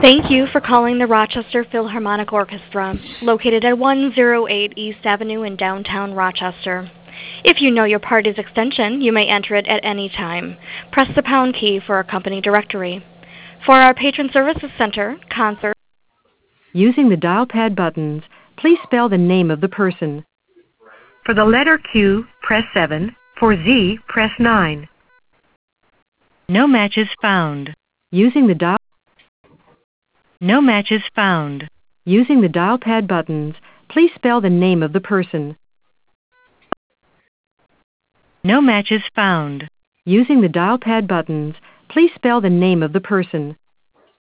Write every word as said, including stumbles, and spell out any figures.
Thank you for calling the Rochester Philharmonic Orchestra, located at one oh eight East Avenue in downtown Rochester. If you know your party's extension, you may enter it at any time. Press the pound key for our company directory. For our Patron Services Center, concert. Using the dial pad buttons, please spell the name of the person. For the letter Q, press seven. For Z, press nine. No matches found. Using the dial No matches found. Using the dial pad buttons, please spell the name of the person. No matches found. Using the dial pad buttons, please spell the name of the person.